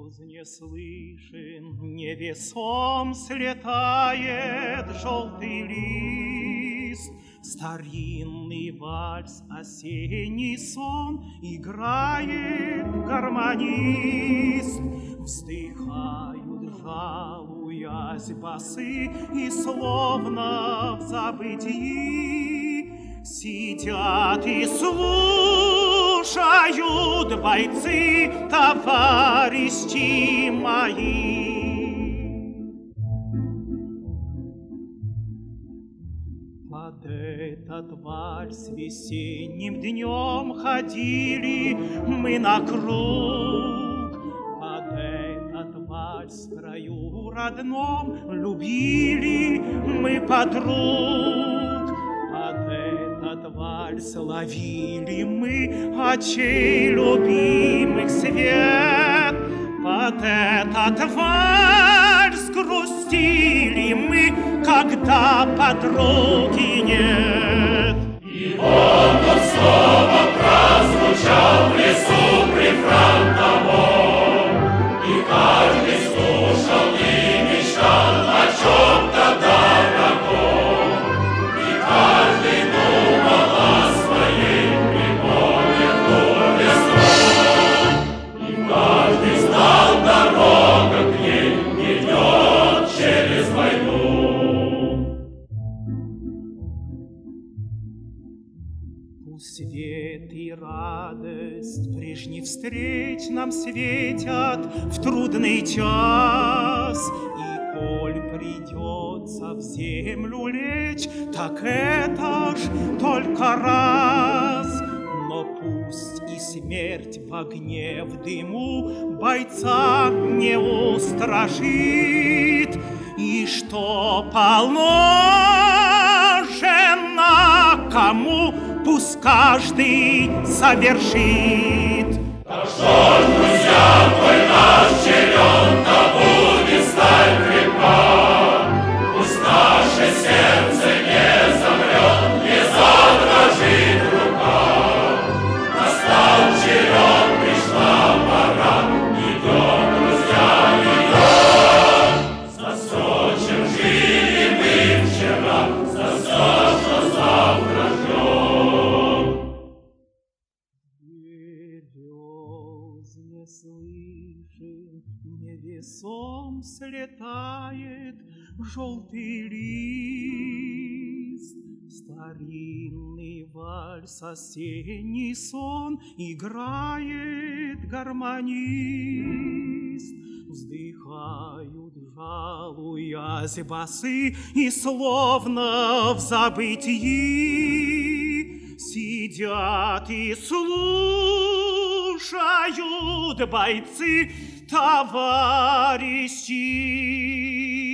Не слышен, невесом слетает желтый лист. Старинный вальс, осенний сон играет гармонист. Вздыхают, жалуясь басы, и словно в забытии сидят и слушают бойцы, товарищи мои. Под этот вальс весенним днем ходили мы на круг. Под этот вальс в краю родном любили мы подруг. Под этот вальс ловили мы очей любимых свет. Под этот вальс грустили мы, когда подруги нет. И вот он снова прозвучал в лесу префран того, и каждый слушал и мечтал о чем-то дорогом, и каждый думал о своей припомненной весной, и каждый знал, дорога к ней идет через войну. Свет и радость прежних встреч нам светят в трудный час. И коль придется в землю лечь, так это ж только раз. Но пусть и смерть в огне, в дыму бойца не устрашит, и что положено кому, пусть каждый совершит. Так что ж, друзья, коль наш черед, да будет сталь крепка, пусть наше сердце не замрет, не задрожит рука. Настал черед, пришла пора, идем, друзья, идем. За все, чем жили мы вчера, за все, что завтра ждем. Не слышен, невесом слетает желтый лист. Старинный вальс, осенний сон играет гармонист. Вздыхают, жалуясь басы, и словно в забытии сидят и слушают бойцы, товарищи.